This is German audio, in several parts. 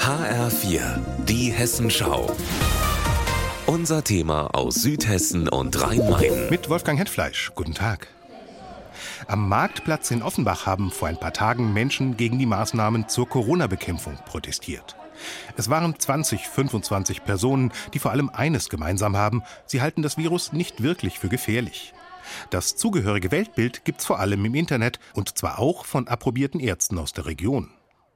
HR4, die Hessenschau. Unser Thema aus Südhessen und Rhein-Main. Mit Wolfgang Hetfleisch. Guten Tag. Am Marktplatz in Offenbach haben vor ein paar Tagen Menschen gegen die Maßnahmen zur Corona-Bekämpfung protestiert. Es waren 25 Personen, die vor allem eines gemeinsam haben: sie halten das Virus nicht wirklich für gefährlich. Das zugehörige Weltbild gibt's vor allem im Internet, und zwar auch von approbierten Ärzten aus der Region.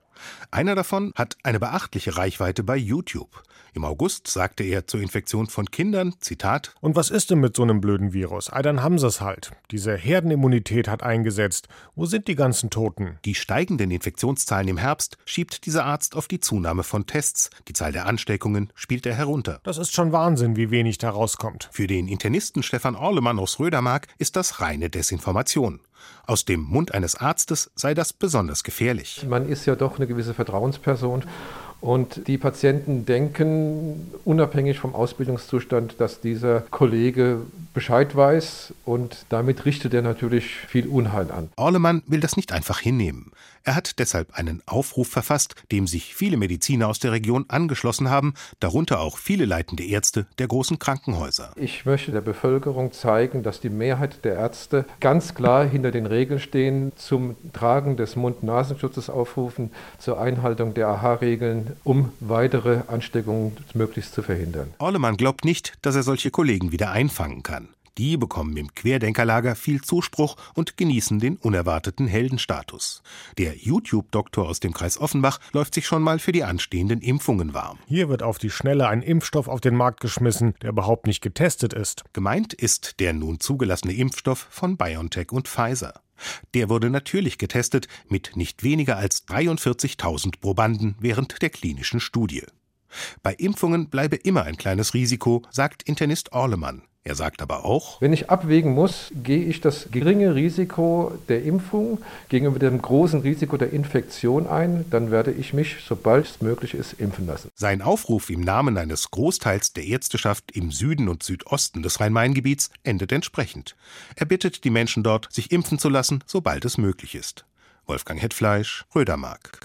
Einer davon hat eine beachtliche Reichweite bei YouTube. Im August sagte er zur Infektion von Kindern, Zitat: Und was ist denn mit so einem blöden Virus? Dann haben sie es halt. Diese Herdenimmunität hat eingesetzt. Wo sind die ganzen Toten? Die steigenden Infektionszahlen im Herbst schiebt dieser Arzt auf die Zunahme von Tests. Die Zahl der Ansteckungen spielt er herunter. Das ist schon Wahnsinn, wie wenig da rauskommt. Für den Internisten Stefan Orlemann aus Rödermark ist das reine Desinformation. Aus dem Mund eines Arztes sei das besonders gefährlich. Man ist ja doch eine gewisse Vertrauensperson. Und die Patienten denken, unabhängig vom Ausbildungszustand, dass dieser Kollege Bescheid weiß, und damit richtet er natürlich viel Unheil an. Orlemann will das nicht einfach hinnehmen. Er hat deshalb einen Aufruf verfasst, dem sich viele Mediziner aus der Region angeschlossen haben, darunter auch viele leitende Ärzte der großen Krankenhäuser. Ich möchte der Bevölkerung zeigen, dass die Mehrheit der Ärzte ganz klar hinter den Regeln stehen, zum Tragen des Mund-Nasenschutzes aufrufen, zur Einhaltung der AHA-Regeln, um weitere Ansteckungen möglichst zu verhindern. Orlemann glaubt nicht, dass er solche Kollegen wieder einfangen kann. Die bekommen im Querdenkerlager viel Zuspruch und genießen den unerwarteten Heldenstatus. Der YouTube-Doktor aus dem Kreis Offenbach läuft sich schon mal für die anstehenden Impfungen warm. Hier wird auf die Schnelle ein Impfstoff auf den Markt geschmissen, der überhaupt nicht getestet ist. Gemeint ist der nun zugelassene Impfstoff von BioNTech und Pfizer. Der wurde natürlich getestet mit nicht weniger als 43.000 Probanden während der klinischen Studie. Bei Impfungen bleibe immer ein kleines Risiko, sagt Internist Orlemann. Er sagt aber auch: Wenn ich abwägen muss, gehe ich das geringe Risiko der Impfung gegenüber dem großen Risiko der Infektion ein, dann werde ich mich, sobald es möglich ist, impfen lassen. Sein Aufruf im Namen eines Großteils der Ärzteschaft im Süden und Südosten des Rhein-Main-Gebiets endet entsprechend. Er bittet die Menschen dort, sich impfen zu lassen, sobald es möglich ist. Wolfgang Hetfleisch, Rödermark.